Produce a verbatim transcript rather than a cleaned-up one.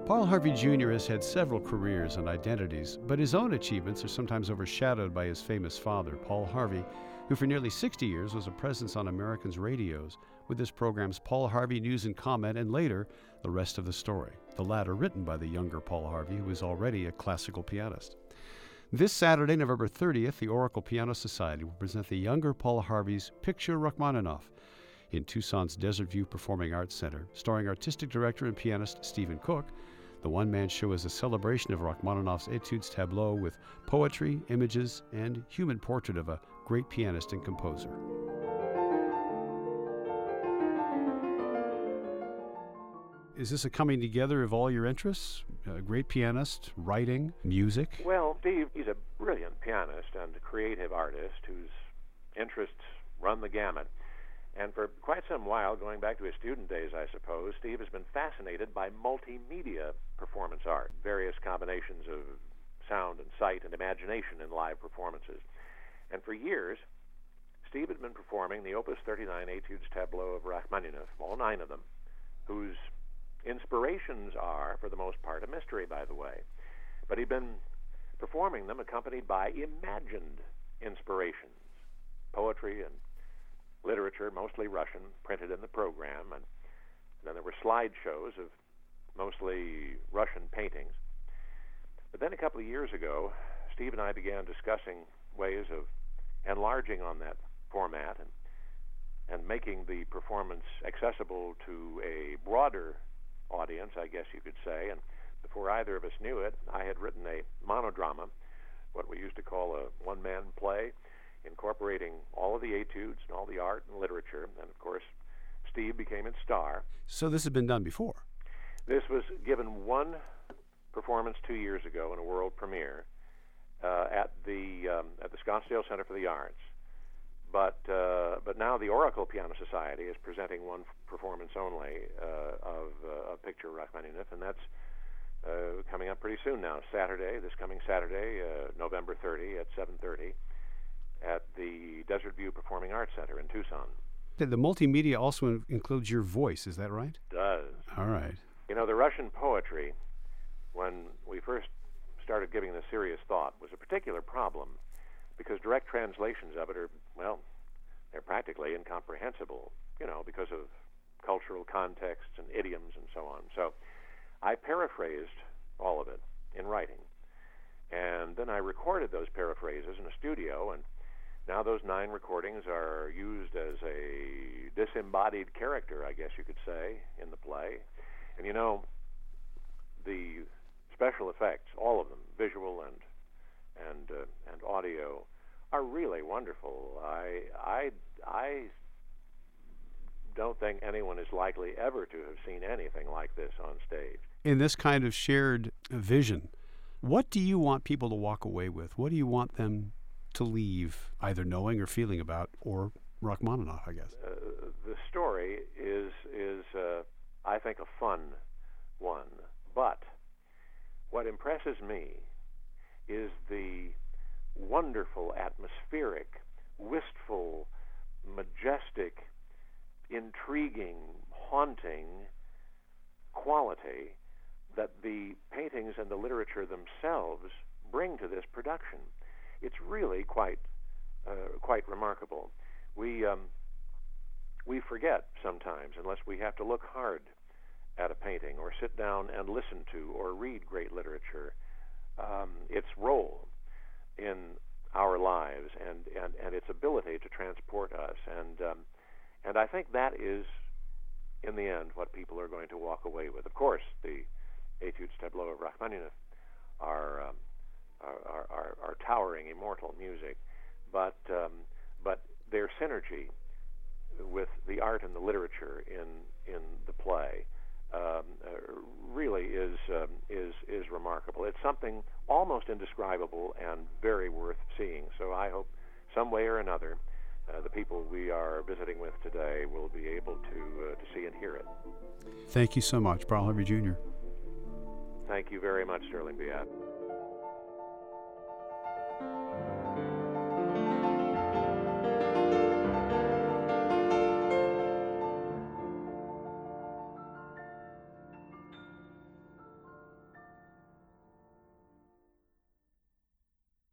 Paul Harvey Junior has had several careers and identities, but his own achievements are sometimes overshadowed by his famous father, Paul Harvey, who for nearly sixty years was a presence on Americans' radios with his programs Paul Harvey News and Comment and later The Rest of the Story, the latter written by the younger Paul Harvey, who was already a classical pianist. This Saturday, November thirtieth, the Oracle Piano Society will present the younger Paul Harvey's Picture Rachmaninoff in Tucson's Desert View Performing Arts Center, starring artistic director and pianist Stephen Cook. The one-man show is a celebration of Rachmaninoff's Etudes tableau with poetry, images, and human portrait of a great pianist and composer. Is this a coming together of all your interests? A great pianist, writing, music? Well, Steve, he's a brilliant pianist and a creative artist whose interests run the gamut. And for quite some while, going back to his student days, I suppose, Steve has been fascinated by multimedia performance art, various combinations of sound and sight and imagination in live performances. And for years, Steve had been performing the Opus thirty-nine Etudes tableau of Rachmaninoff, all nine of them, whose inspirations are, for the most part, a mystery, by the way. But he'd been performing them accompanied by imagined inspirations, poetry and literature, mostly Russian, printed in the program, and then there were slideshows of mostly Russian paintings. But then a couple of years ago, Steve and I began discussing ways of enlarging on that format and, and making the performance accessible to a broader audience, I guess you could say. And before either of us knew it, I had written a monodrama, what we used to call a one-man play, incorporating all of the etudes and all the art and literature. And, of course, Steve became its star. So this had been done before? This was given one performance two years ago in a world premiere uh, at the um, at the Scottsdale Center for the Arts. But uh, but now the Oracle Piano Society is presenting one performance only uh, of uh, a picture of Rachmaninoff, and that's uh, coming up pretty soon now, Saturday, this coming Saturday, uh, November thirtieth at seven thirty. At the Desert View Performing Arts Center in Tucson. The multimedia also in- includes your voice, is that right? It does. All right. You know, the Russian poetry, when we first started giving this serious thought, was a particular problem because direct translations of it are, well, they're practically incomprehensible, you know, because of cultural contexts and idioms and so on. So I paraphrased all of it in writing. And then I recorded those paraphrases in a studio, and now those nine recordings are used as a disembodied character, I guess you could say, in the play. And you know, the special effects, all of them, visual and and uh, and audio, are really wonderful. I I I don't think anyone is likely ever to have seen anything like this on stage. In this kind of shared vision, what do you want people to walk away with? What do you want them to leave either knowing or feeling about, or Rachmaninoff, I guess? Uh, the story is, is uh, I think, a fun one. But what impresses me is the wonderful, atmospheric, wistful, majestic, intriguing, haunting quality that the paintings and the literature themselves bring to this production. It's really quite uh, quite remarkable. We um, we forget sometimes, unless we have to look hard at a painting or sit down and listen to or read great literature, um, its role in our lives and, and, and its ability to transport us. And um, and I think that is, in the end, what people are going to walk away with. Of course, the Etudes tableau of Rachmaninoff are, um, are, are, are towering, immortal music, but um, but their synergy with the art and the literature in in the play um, uh, really is um, is is remarkable. It's something almost indescribable and very worth seeing. So I hope, some way or another, uh, the people we are visiting with today will be able to uh, to see and hear it. Thank you so much, Paul Harvey Junior Thank you very much, Sterling Biat.